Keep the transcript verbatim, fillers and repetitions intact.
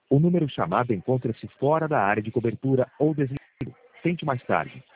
O número chamado encontra-se fora da área de cobertura ou desligado. Tente mais tarde.